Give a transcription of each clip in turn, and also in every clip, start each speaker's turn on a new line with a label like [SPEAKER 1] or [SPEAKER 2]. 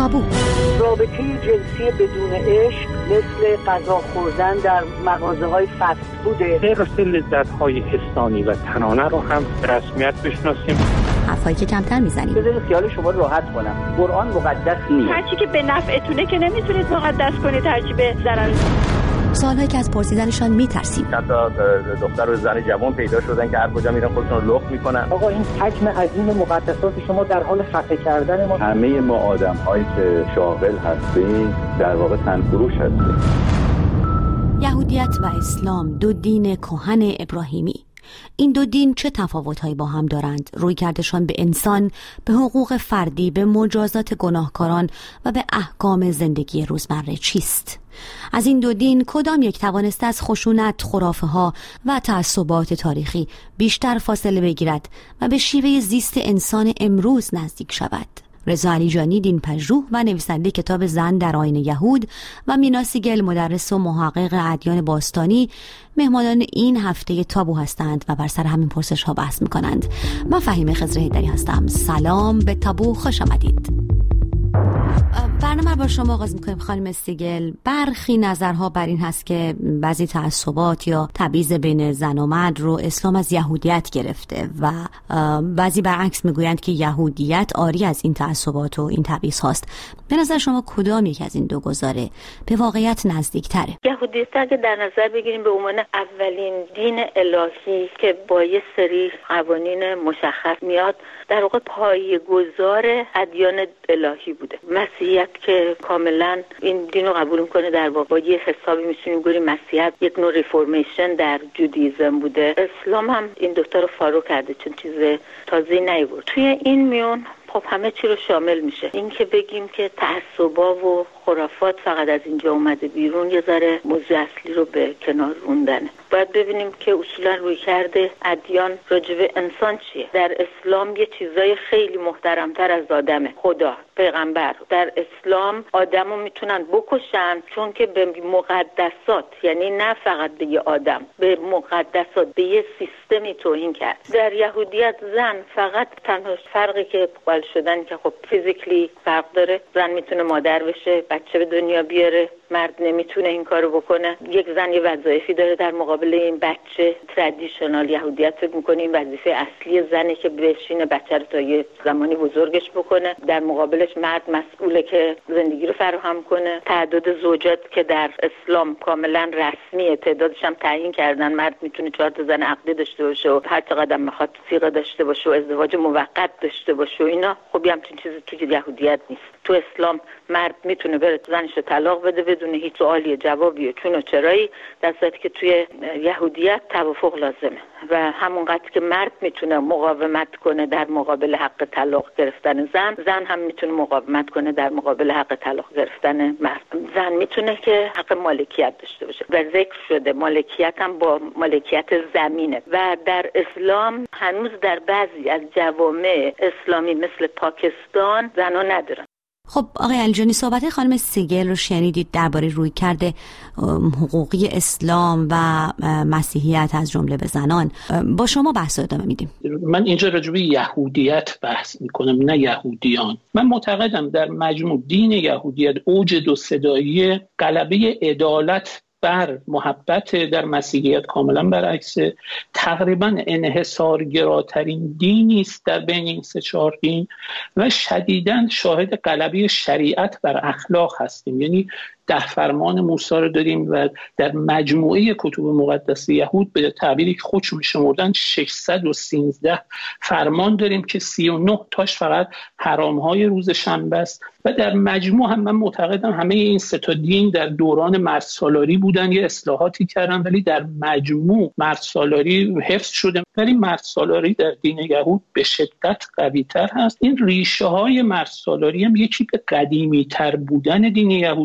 [SPEAKER 1] تابو.
[SPEAKER 2] رابطه جنسی بدون عشق مثل غذا خوردن در مغازه‌های فست فوده.
[SPEAKER 3] حرص لذت‌های حسانی و تنانه رو هم به رسمیت بشناسیم.
[SPEAKER 1] حرفایی که کمتر میزنیم.
[SPEAKER 2] بذارید خیال شما راحت کنم. قرآن مقدس نیست.
[SPEAKER 4] هرچی که به نفعتونه که نمیتونید مقدس کنید، هرچی به ضرر.
[SPEAKER 1] سوالایی که از پرسیدنشان میترسیم.
[SPEAKER 5] چند تا دختر و زن جوان پیدا شدن که هر کجا میرن خودشون رو لخت میکنن.
[SPEAKER 2] آقا این حجم عظیم مقدسات شما در حال خفه کردن ما.
[SPEAKER 5] همه ما آدم‌هایی که شاغل هستیم در واقع تنفروش هستیم.
[SPEAKER 1] یهودیت و اسلام، دو دین کهن ابراهیمی. این دو دین چه تفاوت‌هایی با هم دارند؟ رویکردشان به انسان، به حقوق فردی، به مجازات گناهکاران و به احکام زندگی روزمره چیست؟ از این دو دین کدام یک توانسته از خشونت، خرافه‌ها و تعصبات تاریخی بیشتر فاصله بگیرد و به شیوه زیست انسان امروز نزدیک شود؟ رضا علیجانی، دین‌پژوه و نویسنده کتاب زن در آیین یهود، و مینا سیگل، مدرس و محقق ادیان باستانی، مهمانان این هفته تابو هستند و بر سر همین پرسش‌ها بحث می‌کنند. من فهیمه خضر حیدری هستم. سلام به تابو، خوش آمدید. برنامه با شما آغاز می‌کنیم خانم سیگل. برخی نظرها بر این هست که بعضی تعصبات یا تبعیض بین زن و مرد رو اسلام از یهودیت گرفته و بعضی برعکس میگویند که یهودیت عاری از این تعصبات و این تبعیض هاست. به نظر شما کدام یک از این دو گزاره به واقعیت نزدیک‌تره؟
[SPEAKER 4] یهودیت اگه در نظر بگیریم به عنوان اولین دین الهی که با یه سری قوانین مشخص میاد، در واقع پایه‌گذار ادیان الهی بوده. مسیحیت که کاملا این دین رو قبول میکنه، در واقع یه حسابی میتونیم بگیم مسیحیت یک نوع ریفورمیشن در جودیزم بوده. اسلام هم این دوتا رو فالو کرده، چون چیز تازه‌ای نیورد. توی این میون خب همه چی رو شامل میشه. این که بگیم که تعصبا و خرافات فقط از اینجا اومده بیرون، یه ذره موضوع اصلی رو به کنار روندنه. باید ببینیم که اصولا روی کرده ادیان راجع به انسان چیه. در اسلام یه چیزای خیلی محترمتر از آدمه. خدا، پیغمبر در اسلام آدمو میتونن بکشن، چون که به مقدسات، یعنی نه فقط به یه آدم، به مقدسات، به یه سیستمی توهین کرد. در یهودیت زن فقط تنها فرقی که قائل شدن که خب فیزیکلی فرق داره، زن میتونه مادر بشه، بچه به دنیا بیاره، مرد نمیتونه این کارو بکنه. یک زن یه وظایفی داره در مقابل این بچه. ترادیشنال یهودیت فکر میکنه این وظیفه اصلی زنه که بشینه بچه رو تا یه زمانی بزرگش بکنه. در مقابلش مرد مسئوله که زندگی رو فراهم کنه. تعداد زوجات که در اسلام کاملا رسمیه، تعدادش هم تعیین کردن. مرد میتونه 4 تا زن عقدی داشته باشه و هر چقدر میخواد صیغه داشته باشه و ازدواج موقت داشته باشه و اینا. خب همچین چیزی توی یهودیت نیست. تو اسلام مرد میتونه بره زنش رو طلاق بده بدون هیچ سوالی جوابی و چون و چرایی، در صورتی که توی یهودیت توافق لازمه و همونقدر که مرد میتونه مقاومت کنه در مقابل حق طلاق گرفتن زن هم میتونه مقاومت کنه در مقابل حق طلاق گرفتن مرد. زن میتونه که حق مالکیت داشته باشه و ذکر شده مالکیت هم با مالکیت زمینه و در اسلام هنوز در بعضی از جوامع اسلامی مثل پاکستان زنها ندارن.
[SPEAKER 1] خب آقای علیجانی، صحبت خانم سیگل رو شنیدید درباره رویکرد حقوقی اسلام و مسیحیت از جمله به زنان. با شما بحث ادامه میدیم.
[SPEAKER 6] من اینجا راجع به یهودیت بحث میکنم، نه یهودیان. من معتقدم در مجموع دین یهودیت اوج دو صدایی غلبه عدالت بر محبت، در مسیحیت کاملا برعکس. تقریبا انحصارگراترین دینی است در بین این 3-4 دین و شدیداً شاهد غلبه شریعت بر اخلاق هستیم. یعنی 10 فرمان موسی رو داریم و در مجموعه کتب مقدس یهود به تعبیری که خودشون شمردن 613 فرمان داریم که 39 تاش فقط حرام‌های روز شنبه است و در مجموع هم من معتقدم همه این 3 تا دین در دوران مردسالاری بودن، یه اصلاحاتی کردن، ولی در مجموع مردسالاری حفظ شده. ولی مردسالاری در دین یهود به شدت قوی‌تر هست. این ریشه‌های مردسالاری هم یکی به قدیمی‌تر بودن دین یهود برمیگرده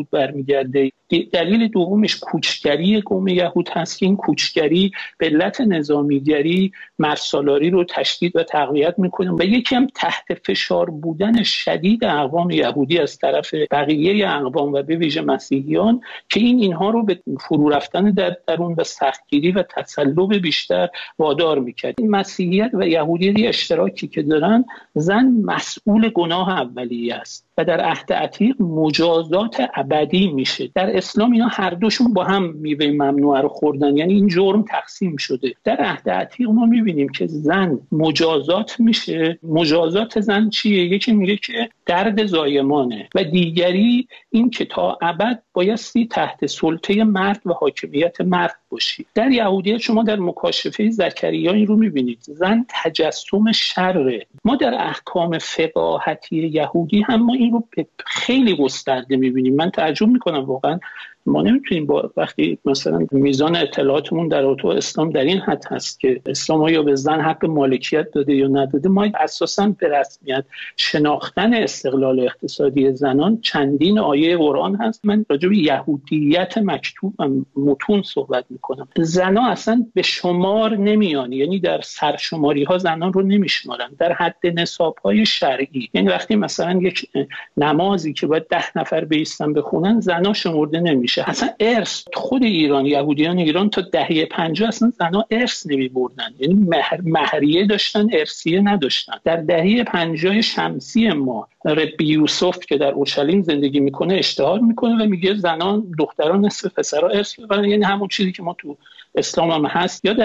[SPEAKER 6] برمیگرده. دلیل دومش کوچگری قوم یهود هست که این کوچگری به علت نظامیگری مرسالاری رو تشدید و تقویت میکنه و یکی هم تحت فشار بودن شدید اقوام یهودی از طرف بقیه اقوام و به ویژه مسیحیان که اینها رو به فرو رفتن در درون و سختگیری و تسلب بیشتر وادار میکرد. این مسیحیت و یهودیت اشتراکی که دارن، زن مسئول گناه اولیه است و در عهد عتیق مجازات ابدی میشه. در اسلام اینا هر دوشون با هم میوه ممنوعه رو خوردن، یعنی این جرم تقسیم شده. در عهد عتیق ما میبینیم که زن مجازات میشه. مجازات زن چیه؟ یکی میگه که درد زایمانه و دیگری این که تا ابد بایستی تحت سلطه مرد و حاکمیت مرد باشی. در یهودیت شما در مکاشفه زکریا این رو میبینید، زن تجسم شره. ما در احکام فقاهتی یهودی هم ما این رو خیلی گسترده میبینیم. من تعجب میکنم واقعا ما نمیتونیم وقتی مثلا میزان اطلاعاتمون در رابطه با اسلام در این حد هست که اسلام یا به زن حق مالکیت داده یا نداده، ما اساساً به رسمیت شناختن استقلال اقتصادی زنان چندین آیه قرآن هست. من راجع به یهودیت مکتوب و متون صحبت میکنم. زنان اصلا به شمار نمیان، یعنی در سرشماری ها زنان رو نمیشمارن در حد نصاب های شرعی. یعنی وقتی مثلا یک نمازی که باید 10 نفر بایستن بخونن، زنا شمرده نمیشه. اصلا ارث خود ایران، یهودیان ایران تا دهه 50 اصلا زنا ارث نمیبردن، یعنی مهریه داشتن، ارثیه نداشتن. در دهه 50 شمسی ما ربی یوسف که در اورشلیم زندگی میکنه اشتهار میکنه و میگه زنان دختران نصف پسرها ارث ببرن، یعنی همون چیزی که ما تو اسلام هم هست. یا در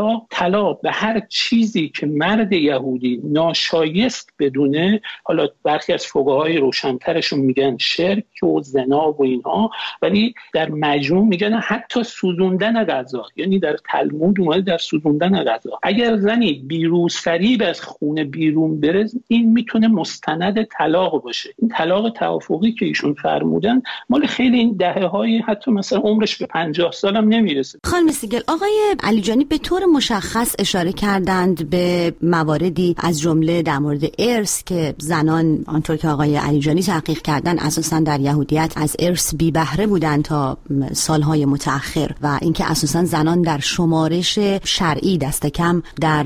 [SPEAKER 6] طلاق و هر چیزی که مرد یهودی ناشایست بدونه، حالا برخی از فقهای روشنترشون میگن شرک و زنا و اینها، ولی در مجموع میگن حتی سوزوندن غذا، یعنی در تلمود اومده در سوزوندن غذا. اگر زنی بیروسفریب از خونه بیرون بره، این میتونه مستند طلاق باشه. این طلاق توافقی که ایشون فرمودن مال خیلی این دهه‌های، حتی مثلا عمرش به 50 سالم نمیرسه.
[SPEAKER 1] خانم سیگل، آقای علیجانی به طور مشخص اشاره کردند به مواردی از جمله در مورد ارث که زنان، آنطور که آقای علیجانی تحقیق کردن، اساساً در یهودیت از ارث بی بهره بودند تا سالهای متأخر و اینکه اساساً زنان در شمارش شرعی دست کم در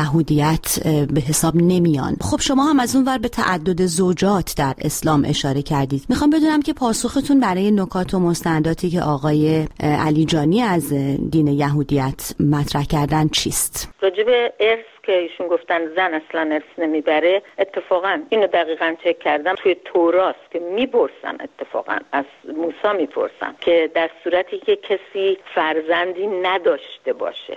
[SPEAKER 1] یهودیت به حساب نمیان. خب شما هم از اون ور به تعدد زوجات در اسلام اشاره کردید. میخوام بدونم که پاسختون برای نکات و مستنداتی که آقای علیجانی از دین یهودیت مطرح کردن چیست؟
[SPEAKER 4] راجع به ارث که ایشون گفتن زن اصلا ارث نمیبره، اتفاقا اینو دقیقاً چک کردم، توی توراست که میپرسن، اتفاقا از موسی میپرسن که در صورتی که کسی فرزندی نداشته باشه،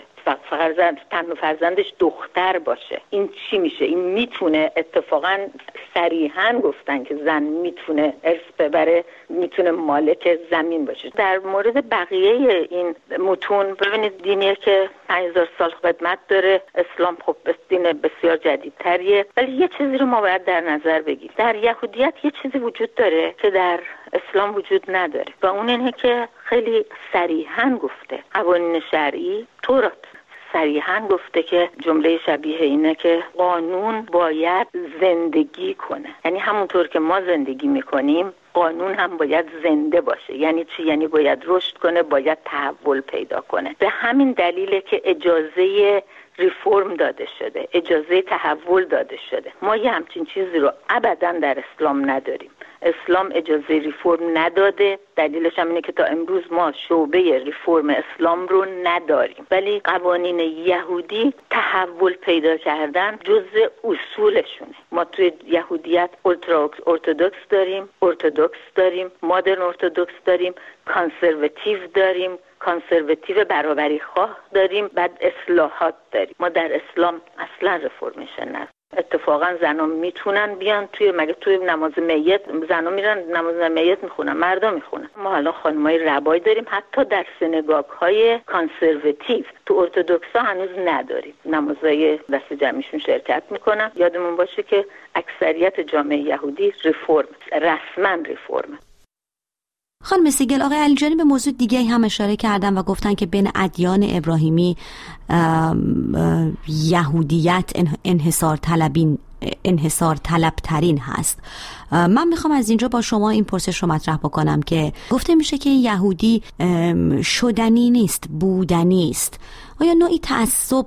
[SPEAKER 4] تنها فرزندش دختر باشه، این چی میشه؟ این میتونه، اتفاقا صریحاً گفتن که زن میتونه ارث ببره، میتونه مالک زمین باشه. در مورد بقیه این متون ببینید، دینیه که 5000 سال قدمت داره. اسلام خب دین بسیار جدیدتریه، ولی یه چیزی رو ما باید در نظر بگیریم. در یهودیت یه چیزی وجود داره که در اسلام وجود نداره و اون اینه که خیلی صریحاً گفته، قوانین شرعی، تورات صریحاً گفته که جمله شبیه اینه که قانون باید زندگی کنه. یعنی همونطور که ما زندگی میکنیم، قانون هم باید زنده باشه. یعنی چی؟ یعنی باید رشد کنه، باید تحول پیدا کنه. به همین دلیله که اجازه ریفورم داده شده، اجازه تحول داده شده. ما یه همچین چیزی رو ابداً در اسلام نداریم. اسلام اجازه ریفورم نداده. دلیلش هم اینه که تا امروز ما شعبه ریفورم اسلام رو نداریم، ولی قوانین یهودی تحول پیدا کردن جزء اصولشونه. ما توی یهودیت ارتدوکس داریم، مادرن ارتدوکس داریم، کانسرواتیو برابری خواه داریم، بعد اصلاحات داریم. ما در اسلام اصلا رفرمیشن نداریم. اتفاقا زنان میتونن بیان توی نماز میت، زنان میرن نماز میت میخونن، مردم میخونن. ما الان خانمای ربای داریم، حتی در سینگاگ‌های کانسرواتیو. تو ارتدوکسا هنوز نداریم، نمازهای دست جمعیشون شرکت میکنن. یادمون باشه که اکثریت جامعه یهودی رسما ریفورم.
[SPEAKER 1] خانم سیگل، آقای علیجانی به موضوع دیگه هم اشاره کردن و گفتن که بین ادیان ابراهیمی یهودیت انحصار طلبی انحصار طلب ترین هست. من میخوام از اینجا با شما این پرسش رو مطرح بکنم که گفته میشه که یهودی شدنی نیست، بودنی است. آیا نوعی تعصب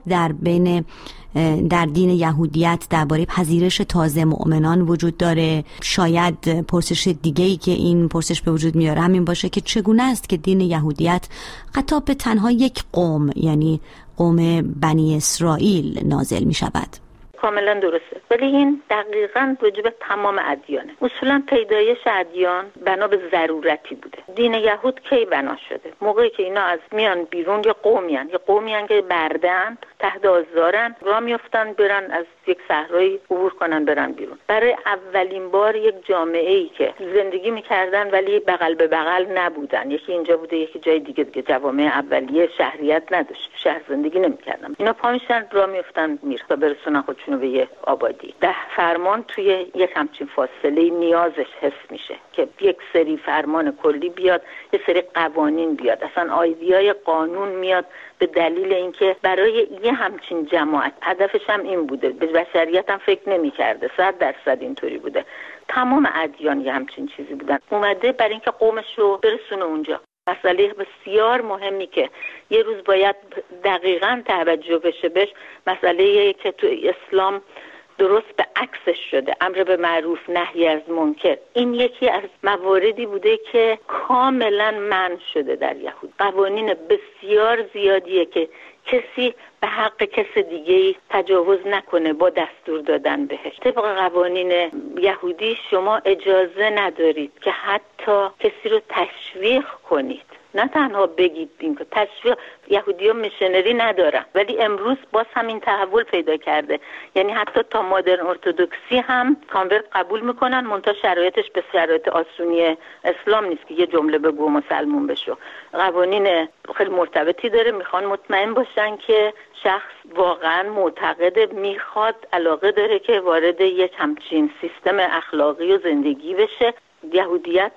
[SPEAKER 1] در دین یهودیت درباره پذیرش تازه مؤمنان وجود داره؟ شاید پرسش دیگه‌ای که این پرسش به وجود میاره همین باشه که چگونه است که دین یهودیت خطاب به تنها یک قوم، یعنی قوم بنی اسرائیل، نازل می شود؟
[SPEAKER 4] کاملا درسته، ولی این دقیقاً راجع به تمام ادیانه. اصولا پیدایش ادیان بنا به ضرورتی بوده. دین یهود کی بنا شده؟ موقعی که اینا از میان بیرون، یه قومیان که بردن، تحت آزارن، راه میافتن برن از یک صحرایی عبور کنن برن بیرون. برای اولین بار یک جامعه‌ای که زندگی میکردن ولی بغل به بغل نبودن، یکی اینجا بوده یکی جای دیگه جوامع اولیه شهریت نداشت، شهر زندگی نمیکردن، اینا پا میشن راه میافتن میرن تا برسونن خودشونو به یه آبادی. ده فرمان توی یک همچین فاصله نیازش حس میشه که یک سری فرمان کلی بیاد، یه سری قوانین بیاد. اصلا ایده‌ای قانون میاد به دلیل اینکه برای یه همچین جماعت، هدفش هم این بوده، به بشریت هم فکر نمی‌کرده، 100% اینطوری بوده. تمام ادیان یه همچین چیزی بودن، اومده برای اینکه قومش رو برسونه اونجا. مسئله بسیار مهمی که یه روز باید دقیقاً توجه بشه بهش، مسئله که تو اسلام درست به عکسش شده، امر به معروف نهی از منکر. این یکی از مواردی بوده که کاملا منع شده در یهود. قوانین بسیار زیادیه که کسی به حق کس دیگه‌ای تجاوز نکنه با دستور دادن بهش. طبق قوانین یهودی شما اجازه ندارید که حتی کسی رو تشویق کنید، نه تنها بگید این که تشویق. یهودی‌ها میشنری ندارن، ولی امروز باز همین تحول پیدا کرده. یعنی حتی تا مادرن ارتدوکسی هم کانورت قبول میکنن، منتها شرایطش به شرایط آسونی اسلام نیست که یه جمله بگو مسلمون بشو. قوانین خیلی مرتبطی داره، میخوان مطمئن باشن که شخص واقعا معتقد، میخواد، علاقه داره که وارد یک همچین سیستم اخلاقی و زندگی بشه. یهودیت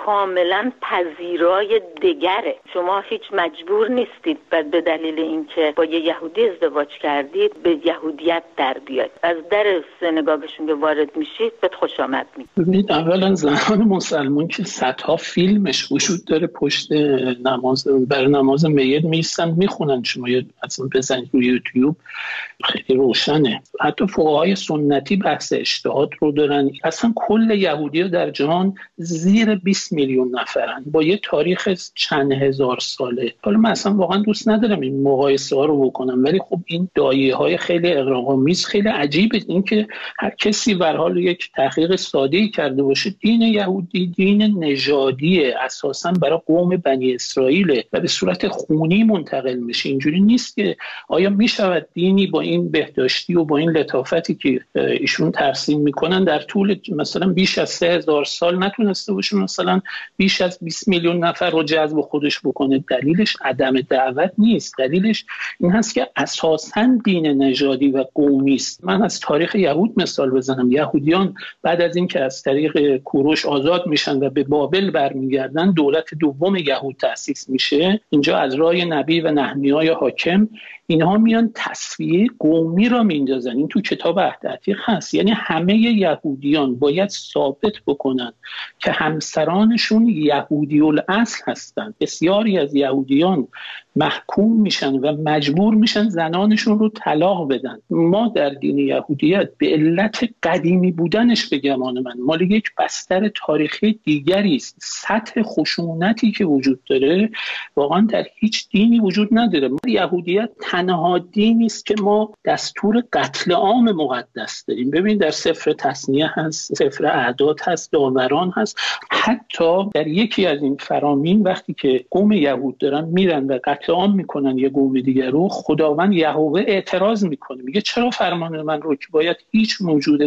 [SPEAKER 4] کاملا پذیرای دگره. شما هیچ مجبور نیستید به دلیل اینکه با یه یهودی ازدواج کردید به یهودیت در بیاید. از در سنگاگشون که وارد میشید بهت خوش آمد میگید.
[SPEAKER 6] ببینید، اولا زنان مسلمان که صدها فیلمش وجود داره پشت نماز، بر نماز میت میستن میخونن، شما اصلا بزنید روی یوتیوب خیلی روشنه. حتی فقهای سنتی بحث اجتهاد رو دارن. اصلا کل یهودی‌ها در جهان زیر 20 میلیون نفرن با یه تاریخ چند هزار ساله. حالا من اصلا واقعا دوست ندارم این مقایسه ها رو بکنم، ولی خب این دایه‌های خیلی اغراق‌آمیز، خیلی عجیبه این که هر کسی به هر حال یک تحقیق ساده‌ای کرده باشه، دین یهودی دین نژادیه، اساساً برای قوم بنی اسرائیل و به صورت خونی منتقل میشه. اینجوری نیست که آیا میشود دینی با این بهداشتی و با این لطافتی که ایشون ترسیم میکنن در طول مثلا بیش از 3000 سال نتونسته باشه مثلا بیش از 20 میلیون نفر رو جذب خودش بکنه؟ دلیلش عدم دعوت نیست، دلیلش این هست که اساساً دین نژادی و قومی است. من از تاریخ یهود مثال بزنم. یهودیان بعد از اینکه از طریق کوروش آزاد میشن و به بابل برمیگردن، دولت دوم یهود تأسیس میشه. اینجا از رای نبی و نحمیای حاکم اینها میان تصفیه قومی را میندازن. این تو کتاب عهد عتیق هست. یعنی همه یهودیان باید ثابت بکنن که همسرانشون یهودی الاصل هستند. بسیاری از یهودیان محکوم میشن و مجبور میشن زنانشون رو طلاق بدن. ما در دین یهودیت به علت قدیمی بودنش، به گمان من مال یک بستر تاریخی دیگری است. سطح خشونتی که وجود داره واقعا در هیچ دینی وجود نداره. یهودیت تنها دینی است که ما دستور قتل عام مقدس داریم. ببین در سفر تثنیه هست، سفر اعداد هست، داوران هست. حتی در یکی از این فرامین وقتی که قوم یهود دارن میرن و قتل عام میکنن یه قوم دیگر رو، خداوند یهوه اعتراض میکنه، میگه چرا فرمان من رو که باید هیچ موجود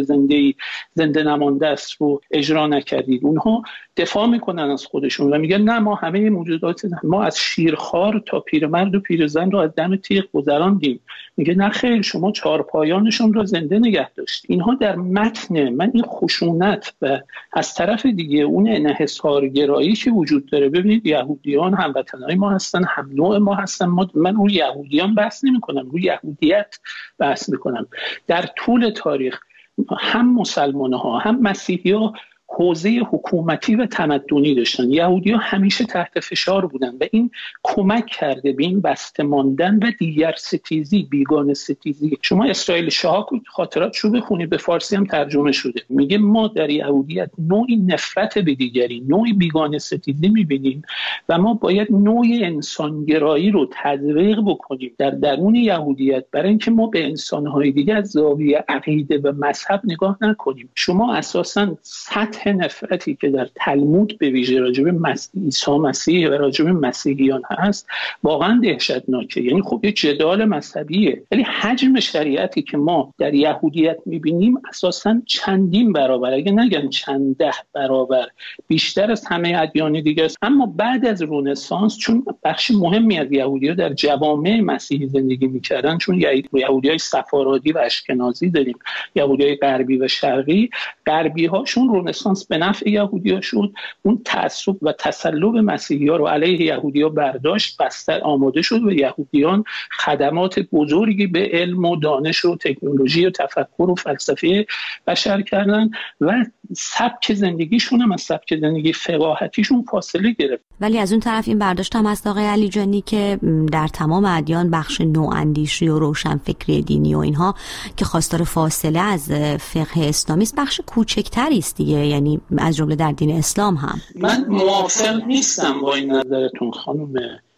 [SPEAKER 6] زنده نمانده است رو اجرا نکردید؟ اونها دفاع میکنن از خودشون و میگن نه، ما همه موجودات، ما از شیرخوار تا پیرمرد و پیرزن رو از دم تیغ گذراندیم. میگه نه خیر، شما چهارپایانشون رو زنده نگه داشتید. اینها در متن من این خشونت و از طرف دیگه اون انحصارگرایی که وجود داره. ببینید یهودیان هموطنای ما هستن، هم نوع ما هستن. من روی یهودیان بحث نمی‌کنم، روی یهودیت بحث می‌کنم. در طول تاریخ هم مسلمان‌ها هم مسیحی‌ها حوزه حکومتی و تمدنی داشتن. یهودی‌ها همیشه تحت فشار بودن و این کمک کرده به این بسته ماندن و دیگر ستیزی، بیگانه ستیزی. شما اسرائیل شاه خاطراتشو بخونید، به فارسی هم ترجمه شده. میگه ما در یهودیت نوعی نفرت به دیگری، نوعی بیگانه ستیزی میبینیم و ما باید نوع انسانگرایی رو تزریق بکنیم در درون یهودیت برای اینکه ما به انسان‌های دیگه از زاویه عقیده و مذهب نگاه نکنیم. شما اساساً سطح نفرتی که در تلمود به ویژه راجع به عیسی مسیح و راجع به مسیحیان هست واقعا دهشتناکه. یعنی خب یه جدال مذهبیه، ولی حجم شریعتی که ما در یهودیت میبینیم اساساً چندین برابر، اگه نگم چند ده برابر بیشتر از همه ادیان دیگه است. اما بعد از رنسانس، چون بخش مهمی از یهودی‌ها در جوامع مسیحی زندگی میکردن، چون یهودیای سفارادی و اشکنازی داریم، یهودیای غربی و شرقی، غربی هاشون رنسانس به نفع یهودی‌ها شد، اون تعصب و تسلب مسیحی‌ها رو علیه یهودی‌ها برداشت، بستر آماده شد و یهودیان خدمات بزرگی به علم و دانش و تکنولوژی و تفکر و فلسفه بشر کردن و سبک زندگیشون هم از سبک زندگی فقاهتیشون فاصله گرفت.
[SPEAKER 1] ولی از اون طرف این برداشت هم از آقای علیجانی که در تمام ادیان بخش نواندیشی و روشنفکری دینی و اینها که خواستار فاصله از فقه اسلامی است بخش کوچکتری است دیگه، یعنی از جمله در دین اسلام هم.
[SPEAKER 6] من موافق نیستم با این نظرتون خانم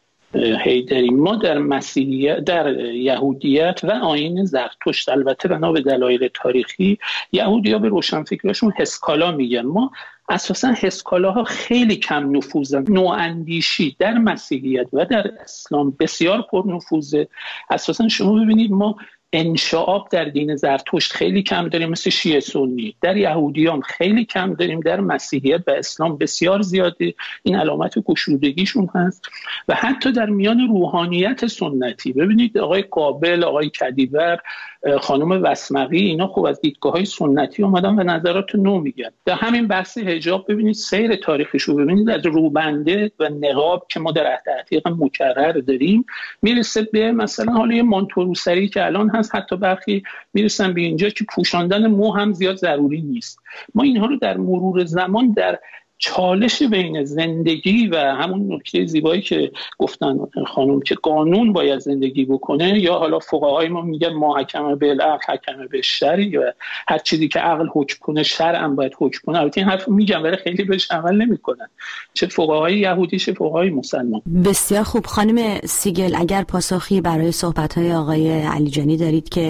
[SPEAKER 6] حیدری. ما در مسیحیت، در یهودیت و آیین زرتشت، البته بنا به دلایل تاریخی یهودی‌ها به روشنفکراشون هسکالا میگن. ما اساساً هسکالاها خیلی کم نفوذن. نواندیشی در مسیحیت و در اسلام بسیار پرنفوذه. اساساً شما ببینید ما انشعاب در دین زرتشت خیلی کم داریم مثل شیعه سنی، در یهودیان خیلی کم داریم، در مسیحیت و اسلام بسیار زیاده. این علامت گشودگیشون هست. و حتی در میان روحانیت سنتی ببینید آقای قابل، آقای کدیور، خانم وسمقی، اینا خوب از دیدگاه‌های سنتی اومدن و نظرات نو میگن. در همین بحث حجاب ببینید سیر تاریخش رو ببینید، از روبنده و نقاب که ما در عهد عتیق مکرر داریم میرسه به مثلا حالا یه مانتوروسری که الان هست، حتی برخی میرسن به اینجا که پوشاندن مو هم زیاد ضروری نیست. ما اینها رو در مرور زمان در چالش بین زندگی و همون نکته زیبایی که گفتن خانم که قانون باید زندگی بکنه، یا حالا فقهای ما میگن ما حکم بالعقل حکم بالشرع، یا هر چیزی که عقل حکم کنه شرع هم باید حکم کنه. البته این حرفو میگم ولی خیلی بهش عمل نمیکنن، چه فقهای یهودی چه فقهای مسلمان.
[SPEAKER 1] بسیار خوب. خانم سیگل، اگر پاسخی برای صحبت‌های آقای علیجانی دارید که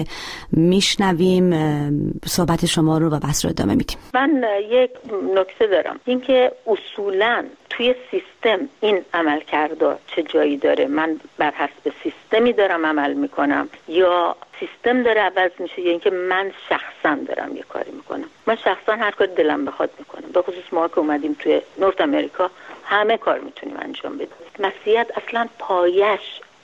[SPEAKER 1] میشنویم، صحبت شما رو و بحث رو ادامه میدیم.
[SPEAKER 4] من یک نکته دارم، اینکه اصولاً توی سیستم این عمل کرده چه جایی داره. من بر حسب سیستمی دارم عمل میکنم یا سیستم داره عوض میشه، یا اینکه من شخصا دارم یه کاری میکنم. من شخصا هر کاری دلم بخواد میکنم. به خصوص ما که اومدیم توی نورت امریکا همه کار میتونیم انجام بدیم. مسیحیت اصلا پایش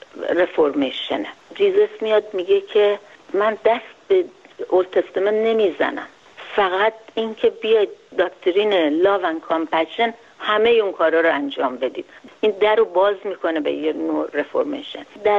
[SPEAKER 4] رفورمیشنه. جیزس میاد میگه که من دست به اولد تستمنت نمیزنم، فقط این که بیاید داکترین لاو اند کامپشن همه اون کارا رو انجام بدید. این در رو باز میکنه به یه نوع رفورمیشن. در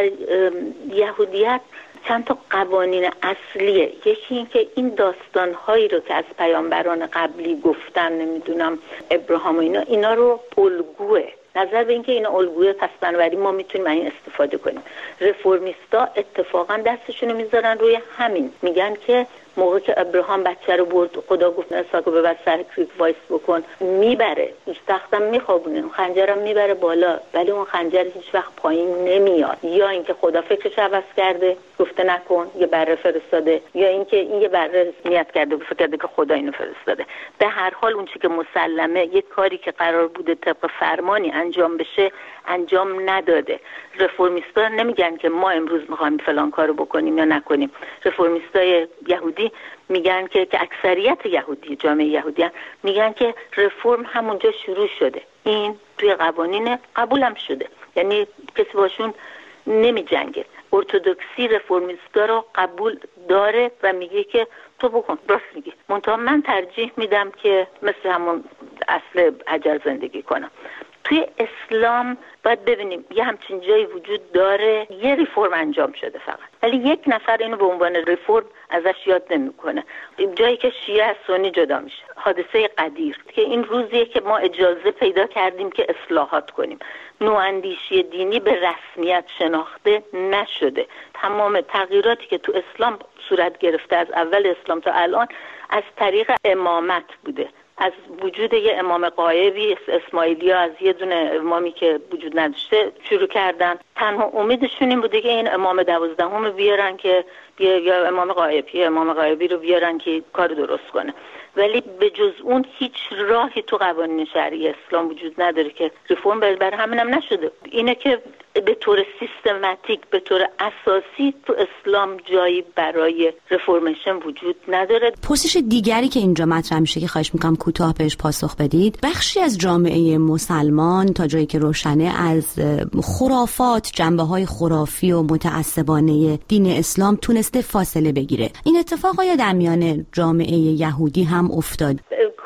[SPEAKER 4] یهودیت چند تا قوانین اصلیه. یکی این که این داستانهایی رو که از پیامبران قبلی گفتن، نمیدونم ابراهام و اینا رو الگوه، نظر به اینکه اینا الگوی، پس بنابراین ما میتونیم این استفاده کنیم. رفرمیستا اتفاقا دستشون رو میذارن روی همین، میگن که موقع که ابراهام بچه رو برد، خدا گفت اسحاق رو ببر سر کریک وایس بکن، میبره دوست تختم میخوابونه، خنجرم میبره بالا، ولی اون خنجر هیچ وقت پایین نمیاد. یا اینکه خدا فکرش عوض کرده گفته نکن، یه بره فرستاده، یا اینکه این یه بره نیت کرده فکر کرده که خدا اینو فرستاده. به هر حال اون چیزی که مسلمه، یک کاری که قرار بوده طبق فرمانی انجام بشه انجام نداده. رفرمیستا نمیگن که ما امروز میخوایم فلان کارو بکنیم یا نکنیم. رفرمیستای یهودی میگن که اکثریت یهودی، جامعه یهودیان میگن که رفرم همونجا شروع شده، این توی قوانین قبولم شده، یعنی کسی باشون نمی جنگه. ارتودکسی رفرمیستا رو قبول داره و میگه که تو بکن، راست میگی، منتها من ترجیح میدم که مثل همون اصل حجر زندگی کنم. توی اسلام باید ببینیم یه همچین جایی وجود داره، یه ریفورم انجام شده فقط، ولی یک نفر اینو به عنوان ریفورم ازش یاد نمیکنه. جایی که شیعه از سنی جدا میشه، حادثه قدیر که این روزیه که ما اجازه پیدا کردیم که اصلاحات کنیم. نواندیشی دینی به رسمیت شناخته نشده. تمام تغییراتی که تو اسلام صورت گرفته از اول اسلام تا الان از طریق امامت بوده، از وجود یه امام غایبی، اسماعیلی‌ها از یه دونه امامی که وجود نداشته شروع کردن. تنها امیدشون این بوده که این امام 12 بیارن که یا امام غایبی رو بیارن که کار درست کنه، ولی به جز اون هیچ راهی تو قوانین شرعی اسلام وجود نداره که ریفرم بر همینم نشده. اینه که به طور سیستماتیک، به طور اساسی تو اسلام جایی برای رفرمیشن وجود نداره.
[SPEAKER 1] پرسش دیگری که اینجا مطرح میشه که خواهش میکنم کوتاه بهش پاسخ بدید، بخشی از جامعه مسلمان تا جایی که روشنه از خرافات، جنبه‌های خرافی و متعصبانه دین اسلام تونسته فاصله بگیره. این اتفاق آیا در میان جامعه یهودی هم افتاد؟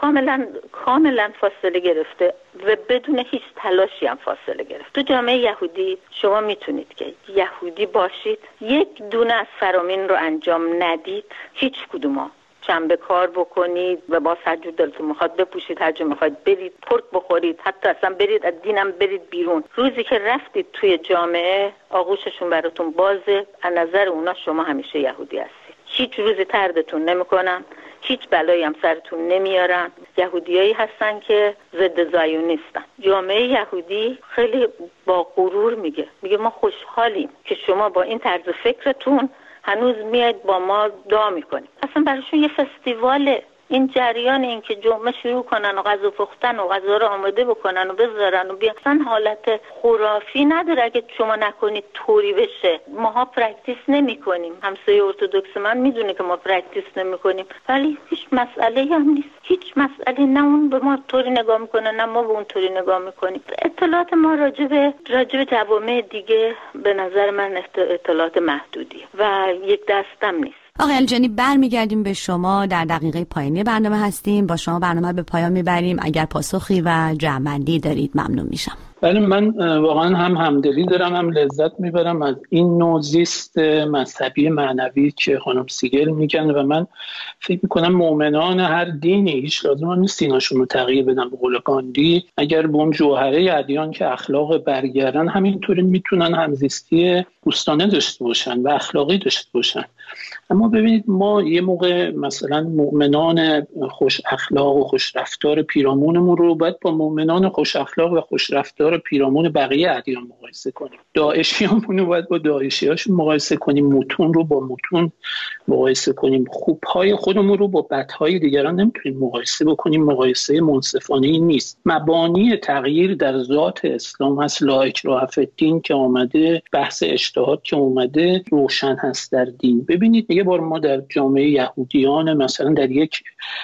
[SPEAKER 4] کاملا فاصله گرفته و بدون هیچ تلاشی هم فاصله گرفت. تو جامعه یهودی شما میتونید که یهودی باشید، یک دونه از فرامین رو انجام ندید، هیچ کدوما شنبه کار بکنید و با هر جور دلتون میخواد بپوشید، هر جا میخواد برید، پرک بخورید، حتی اصلا برید از دینم برید بیرون. روزی که رفتید توی جامعه آغوششون براتون بازه، از نظر اونا شما همیشه یهودی هستید. هیچ روزی طردتون نمیکنن، هیچ بلایی هم سرتون نمیارن. یهودیایی هستن که ضد زایونیستن. جامعه یهودی خیلی با غرور میگه ما خوشحالیم که شما با این طرز فکرتون هنوز میاید با ما دعا میکنیم. اصلا براشون یه فستیواله. این جریان این که جمعه شروع کنن و غذا پختن و غذا رو آماده بکنن و بذارن و بیان، اصلا حالت خرافی نداره. اگه شما نکنید طوری بشه. ماها پرکتیس نمی کنیم. همسایه ارتودکس من میدونه که ما پرکتیس نمی کنیم، ولی هیچ مسئله هم نیست. هیچ مسئله، نه اون به ما طوری نگاه میکنه نه ما به اون طوری نگاه میکنیم. اطلاعات ما راجع به جوامع دیگه به نظر من اطلاعات محدودیه و یک دستم نیست.
[SPEAKER 1] آقای الجانی، برمیگردیم به شما. در دقیقه پایانی برنامه هستیم. با شما برنامه به پایان میبریم. اگر پاسخی و جمع‌بندی دارید ممنون میشم.
[SPEAKER 6] بله، من واقعا هم همدلی دارم، هم لذت میبرم از این نوع زیست مذهبی معنوی که خانم سیگل میگن و من فکر میکنم مؤمنان هر دینی هیچ لازم نیست دیناشون رو تغییر بدن. به قول گاندی اگر به اون جوهره ادیان که اخلاق برگردن، همینطوری میتونن همزیستی دوستانه داشته باشن و اخلاقی داشته باشن. اما ببینید، ما یه موقع مثلا مؤمنان خوش اخلاق و خوش رفتار پیرامونمون رو باید با مؤمنان خوش اخلاق و خوش رفتار پیرامون بقیه ادیان مقایسه کنیم. داعشیامون رو باید با داعشیاشون مقایسه کنیم، متون رو با متون مقایسه کنیم. خوبهای خودمون رو با بدهای دیگران نمیتونیم مقایسه بکنیم. مقایسه منصفانه نیست. مبانی تغییر در ذات اسلام هست. لا اکراه فی الدین که آمده، بحث اجتهاد که اومده، روشن هست در دین. ببینید، یه بار ما در جامعه یهودیان مثلا در یک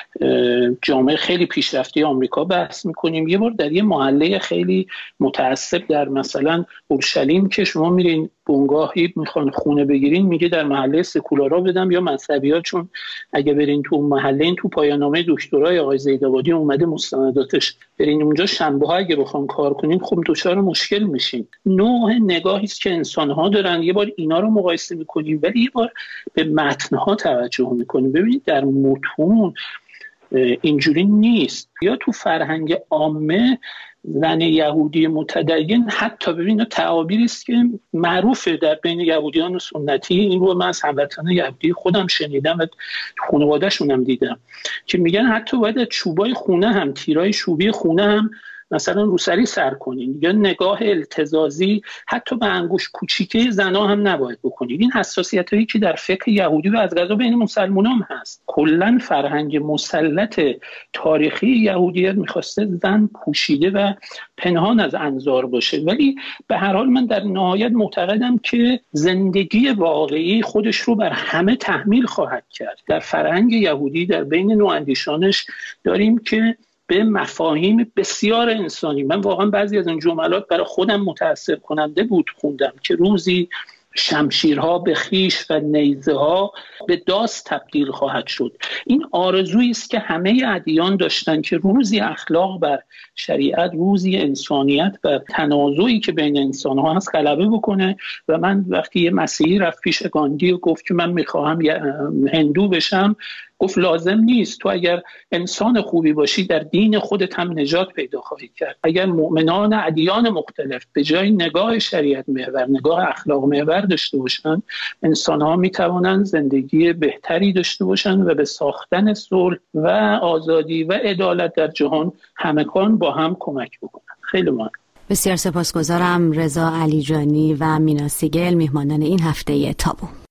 [SPEAKER 6] جامعه خیلی پیشرفته آمریکا بحث میکنیم، یه بار در یه محله خیلی متعصب در مثلا اورشلیم که شما میرین بنگاهی میخوان خونه بگیرین، میگه در محله سکولارا بدم یا مذهبی‌ها، چون اگه برین تو محله، این تو پایان‌نامه دکترای آقای زیدآبادی اومده مستنداتش، برین اونجا شنبه‌ها اگه بخوان کار کنین خب دچار مشکل میشین. نوع نگاهی است که انسان‌ها دارن. یه بار اینا رو مقایسه میکنیم، ولی یه بار به متن‌ها توجه میکنیم. ببینید در متون اینجوری نیست. یا تو فرهنگ عامه زن یهودی متدین، حتی ببینید تعابیری است که معروفه در بین یهودیان سنتی، این رو من از هموطنان یهودی خودم شنیدم و خانواده‌شون هم دیدم که میگن حتی باید از چوبای خونه هم، تیرای چوبی خونه هم مثلا روسری سر کنین، یا نگاه التزازی حتی به انگوش کوچیکه زنا هم نباید بکنید. این حساسیتایی که در فقه یهودی و از قضا بین مسلمانان هست. کلا فرهنگ مسلط تاریخی یهودیت میخواسته زن پوشیده و پنهان از انظار باشه، ولی به هر حال من در نهایت معتقدم که زندگی واقعی خودش رو بر همه تحمیل خواهد کرد. در فرهنگ یهودی در بین نواندیشانش داریم که به مفاهیم بسیار انسانی، من واقعا بعضی از این جملات برای خودم متأثر کننده بود خوندم که روزی شمشیرها به خیش و نیزه ها به داس تبدیل خواهد شد. این آرزویی است که همه ادیان داشتن که روزی اخلاق بر شریعت، روزی انسانیت و تنازعی که بین انسان ها هست غلبه بکنه. و من وقتی یه مسیحی رفت پیش گاندی و گفت که من میخواهم هندو بشم، گفت لازم نیست، تو اگر انسان خوبی باشی در دین خودت هم نجات پیدا خواهی کرد. اگر مؤمنان ادیان مختلف به جای نگاه شریعت محور نگاه اخلاق محور داشته باشن، انسان ها میتوانند زندگی بهتری داشته باشن و به ساختن صلح و آزادی و عدالت در جهان همگان با هم کمک بکنن. خیلی ممنون.
[SPEAKER 1] بسیار سپاسگزارم رضا علیجانی و مینا سیگل، میهمانان این هفته تابو.